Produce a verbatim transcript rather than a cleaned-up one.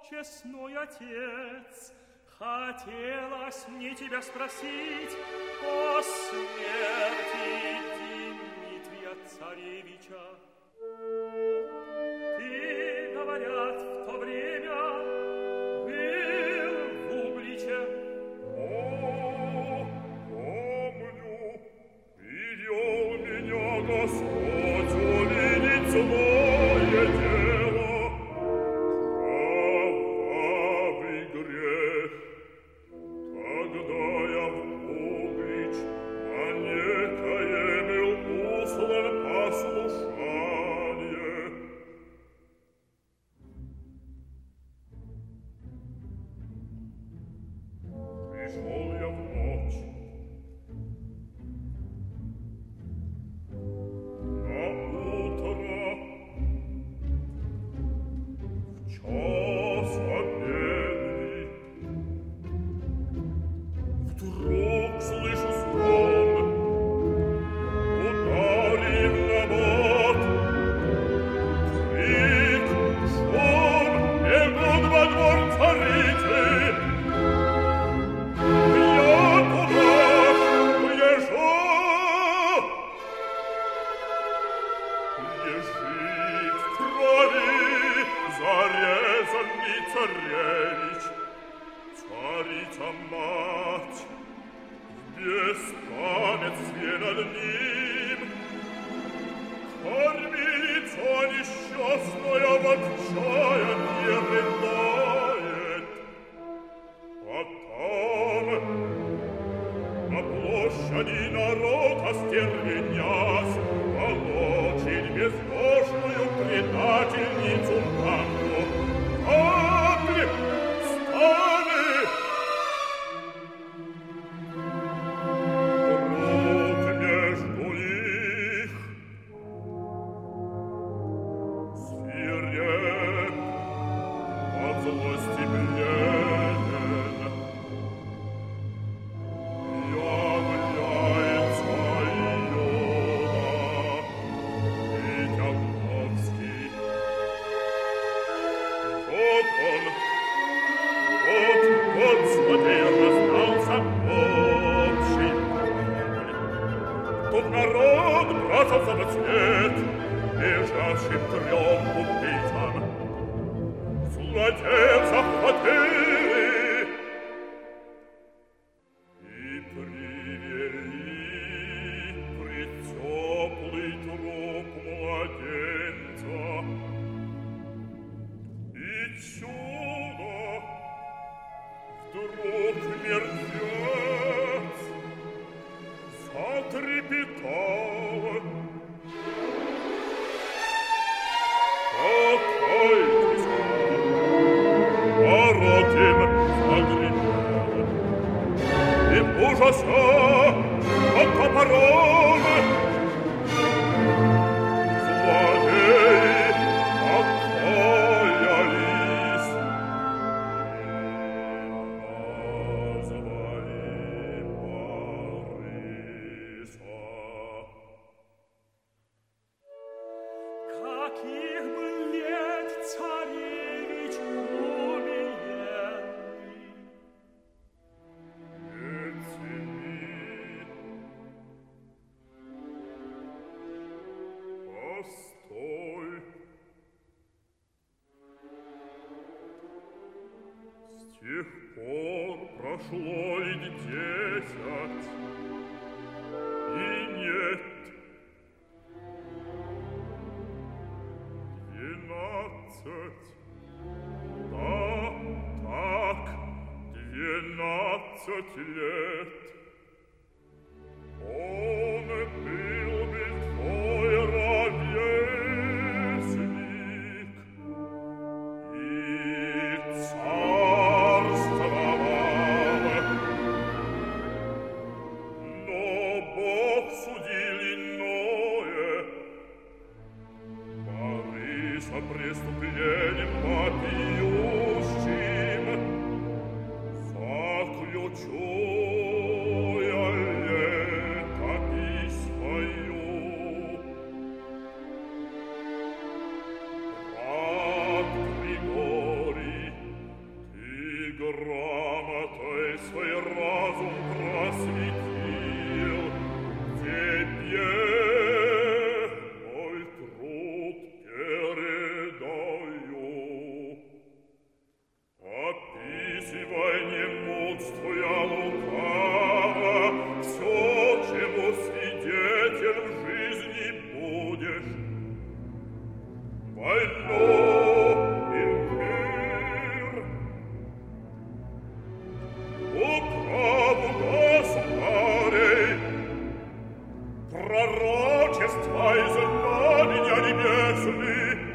честной отец, хотелось мне тебя спросить о смерти Дмитрия царевича. Ты, говорят, в то время был в Угличе. О, помню, видел меня Господь увидеть злое дело, кровавый грех. Тогда я в Углич на некое был услан послушание. Пришел я в ночь. На утро, в час обеденный, вдруг слышу звон, ударив на бок, крик, шум, бегут во двор царицы. Я туда бежу. Лежит в крови зарезанный царевич, царица-мать в беспамятстве над ним. Кормилица несчастная в отчаянии рыдает. Потом на площади народ остервенясь волочит безбожную предательницу Ганну. Капли, станы! Друг между них свиреп, от злости бледен. Является Иуда и Тяговский. Вот он, вот, вот злодей раздался общий вопль. Тут народ бросился во след бежавшим трем убийцам. Злодеев захватили и привели пред теплый труп младенца. И чудо, вдруг мертвец затрепетал. Покойтесь, народ им загремел. И в ужасе под топором злодеи окаялись и назвали Бориса. Каких бы лет царевич умиленный? Лет семи. Постой. С тех пор прошло ведь десять, и нет. Двенадцать. Да, так, двенадцать лет. Он был ведь твой ровесник и царствовал. Но Бог судил иное. Бориса преступлением вопиющим заключу я летопись свою. Брат Григорий Пророчества из знамения небесных